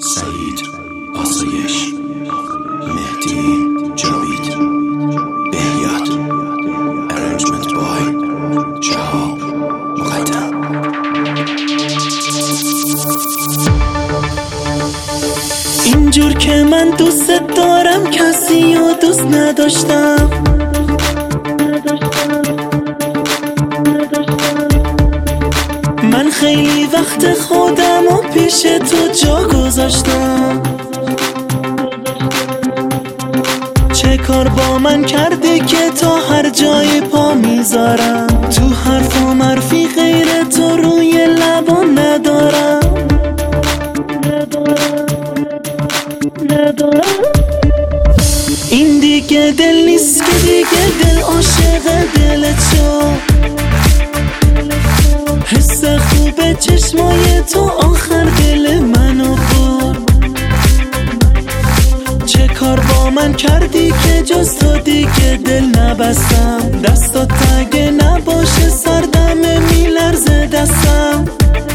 سعید آسایش، مهدی جاوید، بهیاد، ارنجمنت بای جهاب مقدم. اینجور که من دوست دارم کسی رو دوست نداشتم. من خیلی وقت خودم و پیش تو جا گذاشتم. چه کار با من کردی که تا هر جای پا میذارم؟ تو حرف و مرفی غیر تو روی لبان ندارم. این دیگه دل نیست که دیگه دل عاشق دلت شد. حس خوب چشمای تو آخر دل منو برد. چه کار با من کردی که جز تو دیگه دل نبستم؟ دستات اگه نباشه سردمه میلرزه دستم.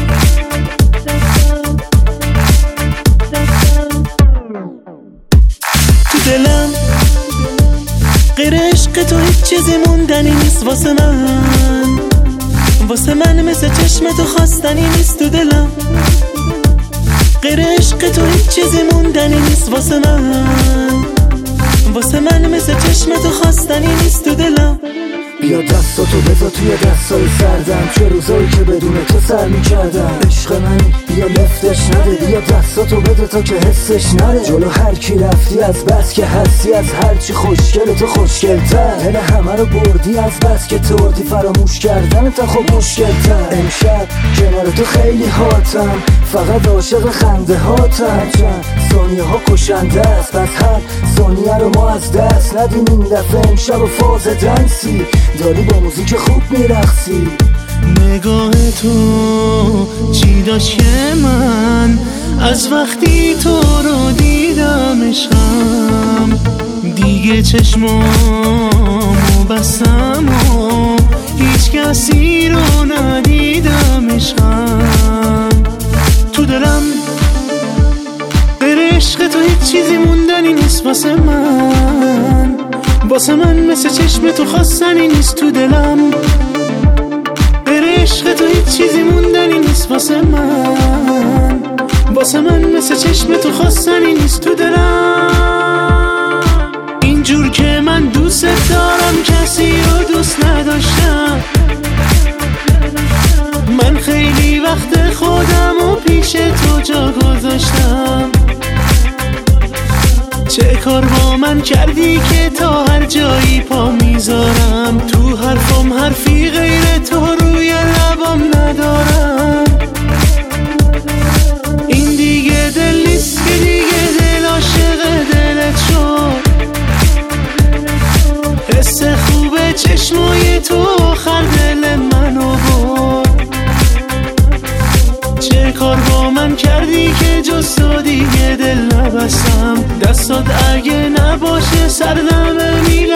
تو دلم غیر عشق تو هیچ چیزی موندنی نیست واسه من. واسه من مثل چشم تو خواستنی نیست تو دلم. غیر عشق تو هیچ چیزی موندنی نیست واسه من. واسه من مثل چشم تو خواستنی نیست تو دلم. بیا دستاتو بذار توی دستای سردم، چه روزایی که بدون تو سر میکردم. عشق من بیا لفتش نده، بیا دستاتو بده تا که حسش نره. جلو هر کی رفتی از بس که هستی، از هرچی خوشگل تو خوشگل‌تر. دل همه رو بردی از بس که تردی، فراموش کردن تا خب مشکل‌تر. امشب کنار تو خیلی هاتم، فقط عاشق خنده هاتم. چند ثانیه ها کشنده است، پس هر ثانیه رو ما از دست ندیم. این دفعه امشب و فاز دنسی داری با موزیک خوب میرقصی. نگاه تو چی داشت که من از وقتی تو رو دیدم عشقم دیگه چشمامو بستم و هیچ کسی رو ندیدم عشقم. تو دلم غیر عشق تو هیچ چیزی موندنی نیست واسه من. واسه من مثل چشم تو خواستنی نیست تو دلم. غیر عشق تو هیچ چیزی موندنی نیست واسه من. واسه من مثل چشم تو خواستنی نیست تو دلم. اینجور که من دوست دارم کسی رو دوست نداشتم. من خیلی وقت خودم و پیش تو جا گذاشتم. چه کار با من کردی که تا هر جایی پا میذارم؟ تو حرفم حرفی غیر تو روی لبام ندارم. این دیگه دل نیست که دیگه دل عاشق دلت شد. حس خوب چشمای تو آخر دل منو برد. چه کار با من کردی که جز تو دیگه دل نبستم؟ دستات اگه نباشه سردمه